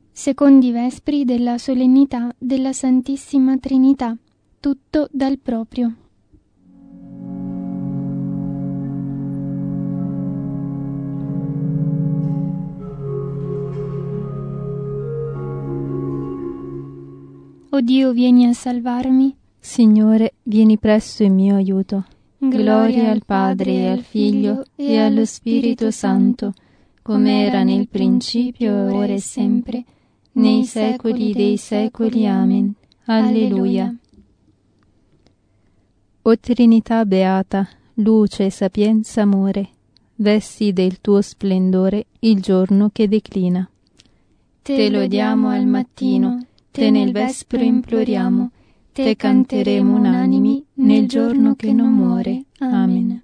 secondi vespri della solennità della Santissima Trinità, tutto dal proprio. O Dio, vieni a salvarmi. Signore, vieni presto in mio aiuto. Gloria al Padre e al Figlio e allo Spirito Santo, come era nel principio, ora e sempre, nei secoli dei secoli. Amen. Alleluia. O Trinità beata, luce, sapienza, amore, vesti del tuo splendore il giorno che declina. Te lodiamo al mattino, te nel vespro imploriamo, te canteremo unanimi nel giorno che non muore. Amen.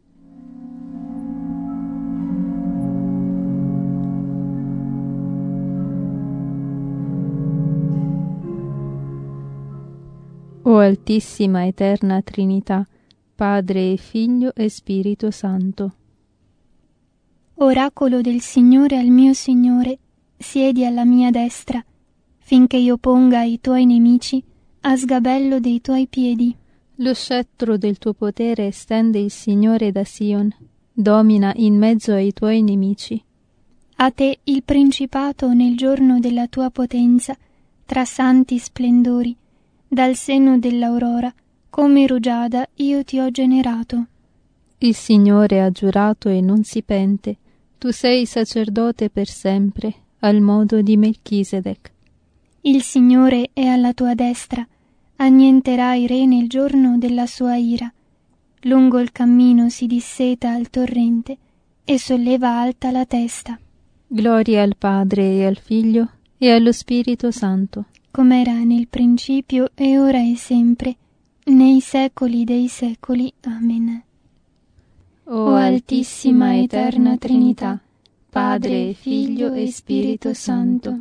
O Altissima Eterna Trinità, Padre e Figlio e Spirito Santo. Oracolo del Signore al mio Signore, siedi alla mia destra, finché io ponga i tuoi nemici a sgabello dei tuoi piedi. Lo scettro del tuo potere stende il Signore da Sion, domina in mezzo ai tuoi nemici. A te il principato nel giorno della tua potenza, tra santi splendori, dal seno dell'aurora, come rugiada io ti ho generato. Il Signore ha giurato e non si pente, tu sei sacerdote per sempre, al modo di Melchisedec. Il Signore è alla tua destra, annienterà i re nel giorno della sua ira. Lungo il cammino si disseta al torrente e solleva alta la testa. Gloria al Padre e al Figlio e allo Spirito Santo, come era nel principio e ora e sempre, nei secoli dei secoli. Amen. O Altissima Eterna Trinità, Padre, Figlio e Spirito Santo.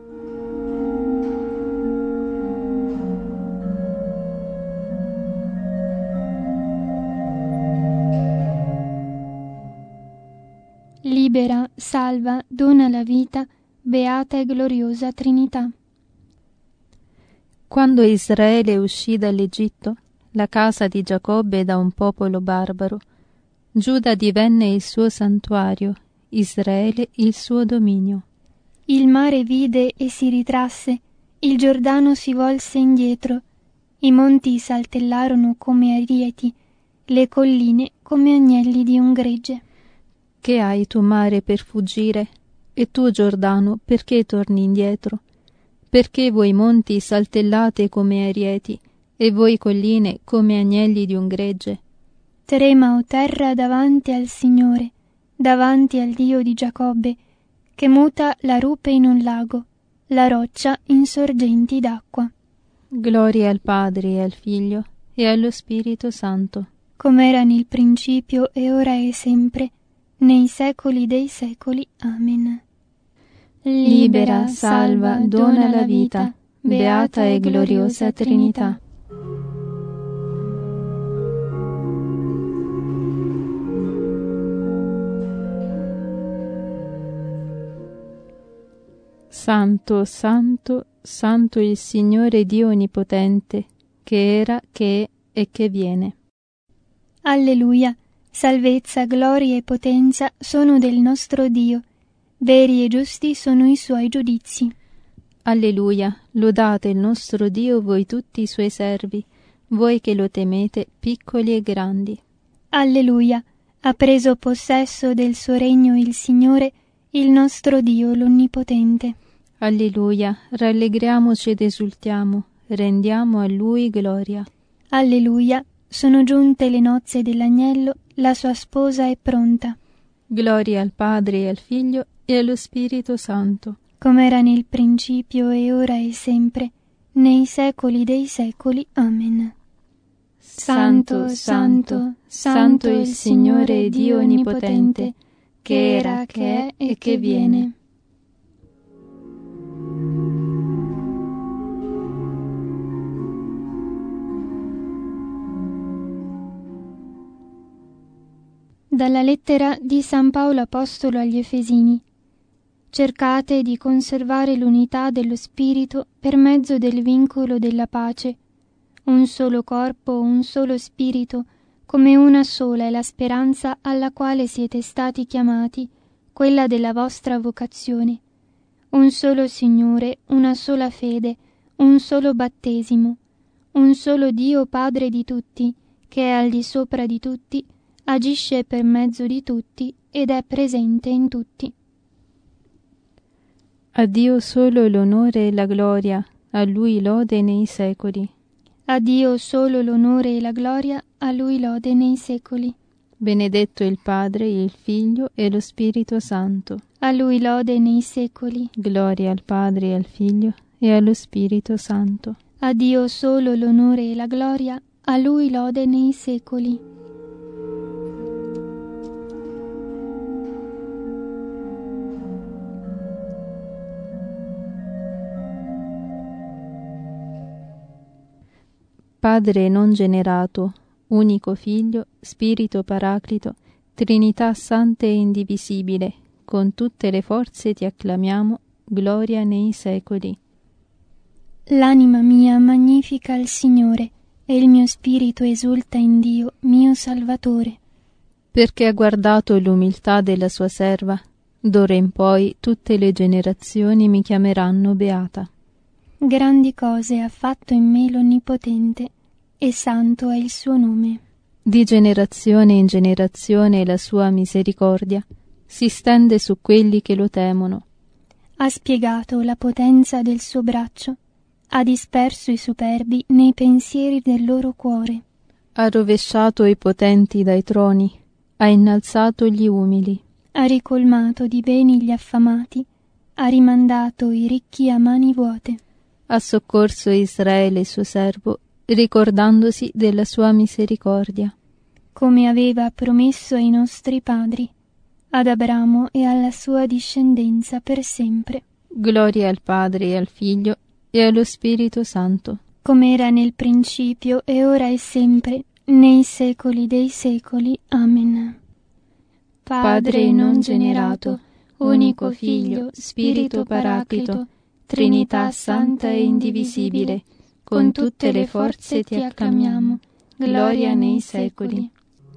Libera, salva, dona la vita, beata e gloriosa Trinità. Quando Israele uscì dall'Egitto, la casa di Giacobbe da un popolo barbaro, Giuda divenne il suo santuario, Israele il suo dominio. Il mare vide e si ritrasse, il Giordano si volse indietro, i monti saltellarono come arieti, le colline come agnelli di un gregge. Che hai tu, mare, per fuggire? E tu, Giordano, perché torni indietro? Perché voi monti saltellate come arieti, e voi colline come agnelli di un gregge? Trema, o terra, davanti al Signore, davanti al Dio di Giacobbe, che muta la rupe in un lago, la roccia in sorgenti d'acqua. Gloria al Padre e al Figlio e allo Spirito Santo, come era nel principio e ora e sempre, nei secoli dei secoli. Amen. Libera, salva, dona la vita, beata e gloriosa Trinità. Santo, santo, santo il Signore Dio Onnipotente, che era, che è e che viene. Alleluia. Salvezza, gloria e potenza sono del nostro Dio. Veri e giusti sono i suoi giudizi. Alleluia. Lodate il nostro Dio voi tutti i suoi servi, voi che lo temete, piccoli e grandi. Alleluia. Ha preso possesso del suo regno il Signore, il nostro Dio l'Onnipotente. Alleluia, rallegriamoci ed esultiamo, rendiamo a Lui gloria. Alleluia, sono giunte le nozze dell'agnello, la sua sposa è pronta. Gloria al Padre e al Figlio e allo Spirito Santo, come era nel principio e ora e sempre, nei secoli dei secoli. Amen. Santo, santo, santo il Signore Dio Onnipotente, che era, che è e che viene. Dalla lettera di San Paolo Apostolo agli Efesini. cercate di conservare l'unità dello Spirito per mezzo del vincolo della pace. Un solo corpo, un solo Spirito, come una sola è la speranza alla quale siete stati chiamati, quella della vostra vocazione. Un solo Signore, una sola fede, un solo battesimo, un solo Dio Padre di tutti, che è al di sopra di tutti, agisce per mezzo di tutti ed è presente in tutti. A Dio solo l'onore e la gloria, a Lui lode nei secoli. A Dio solo l'onore e la gloria, a Lui lode nei secoli. Benedetto il Padre, il Figlio e lo Spirito Santo. A Lui lode nei secoli. Gloria al Padre e al Figlio e allo Spirito Santo. A Dio solo l'onore e la gloria, a Lui lode nei secoli. Padre non generato, unico Figlio, Spirito Paraclito, Trinità Santa e Indivisibile, con tutte le forze ti acclamiamo, gloria nei secoli. L'anima mia magnifica il Signore, e il mio spirito esulta in Dio, mio Salvatore. Perché ha guardato l'umiltà della sua serva, d'ora in poi tutte le generazioni mi chiameranno beata. Grandi cose ha fatto in me l'Onnipotente, e santo è il suo nome. Di generazione in generazione la sua misericordia si stende su quelli che lo temono. Ha spiegato la potenza del suo braccio, ha disperso i superbi nei pensieri del loro cuore. Ha rovesciato i potenti dai troni, ha innalzato gli umili. Ha ricolmato di beni gli affamati, ha rimandato i ricchi a mani vuote. Ha soccorso Israele suo servo, ricordandosi della sua misericordia. Come aveva promesso ai nostri padri, ad Abramo e alla sua discendenza per sempre. Gloria al Padre e al Figlio e allo Spirito Santo. Come era nel principio e ora e sempre, nei secoli dei secoli. Amen. Padre non generato, unico Figlio, Spirito Paraclito, Trinità Santa e Indivisibile, con tutte le forze ti acclamiamo, gloria nei secoli.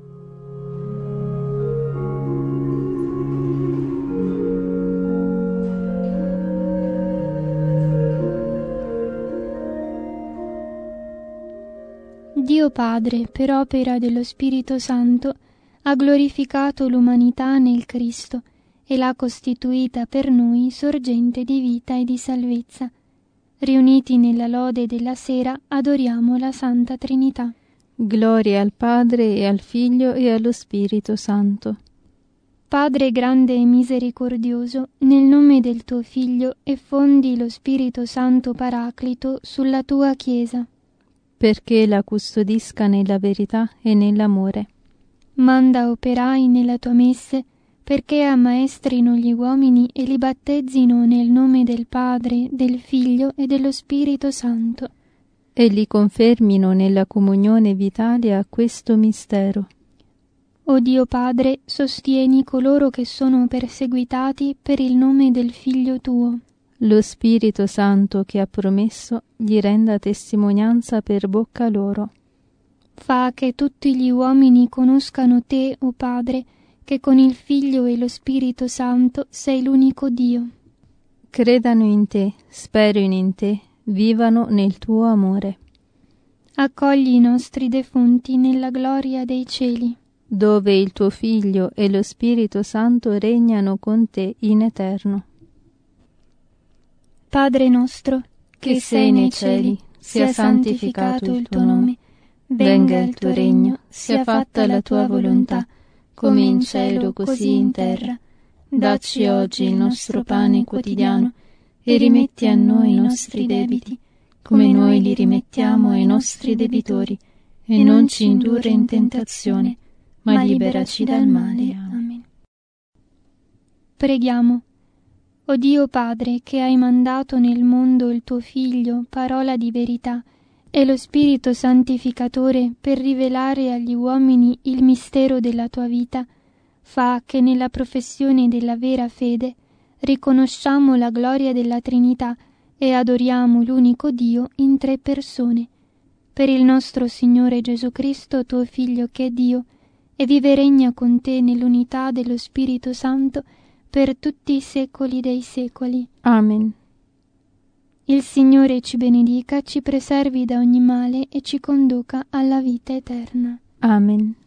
Dio Padre, per opera dello Spirito Santo, ha glorificato l'umanità nel Cristo e l'ha costituita per noi sorgente di vita e di salvezza. Riuniti nella lode della sera, adoriamo la Santa Trinità. Gloria al Padre e al Figlio e allo Spirito Santo. Padre grande e misericordioso, nel nome del tuo Figlio effondi lo Spirito Santo Paraclito sulla tua Chiesa, perché la custodisca nella verità e nell'amore. Manda operai nella tua messe, perché ammaestrino gli uomini e li battezzino nel nome del Padre, del Figlio e dello Spirito Santo. E li confermino nella comunione vitale a questo mistero. O Dio Padre, sostieni coloro che sono perseguitati per il nome del Figlio tuo. Lo Spirito Santo che ha promesso gli renda testimonianza per bocca loro. Fa che tutti gli uomini conoscano te, o Padre, che con il Figlio e lo Spirito Santo sei l'unico Dio. Credano in te, sperino in te, vivano nel tuo amore. Accogli i nostri defunti nella gloria dei cieli, dove il tuo Figlio e lo Spirito Santo regnano con te in eterno. Padre nostro, che sei nei cieli, sia santificato il tuo nome, venga il tuo regno, sia fatta la tua volontà, come in cielo così in terra. Dacci oggi il nostro pane quotidiano e rimetti a noi i nostri debiti, come noi li rimettiamo ai nostri debitori, e non ci indurre in tentazione, ma liberaci dal male. Amen. Preghiamo. O Dio Padre, che hai mandato nel mondo il tuo Figlio, parola di verità, e lo Spirito Santificatore per rivelare agli uomini il mistero della tua vita, fa che nella professione della vera fede riconosciamo la gloria della Trinità e adoriamo l'unico Dio in 3 persone. Per il nostro Signore Gesù Cristo, tuo Figlio, che è Dio, e vive e regna con te nell'unità dello Spirito Santo per tutti i secoli dei secoli. Amen. Il Signore ci benedica, ci preservi da ogni male e ci conduca alla vita eterna. Amen.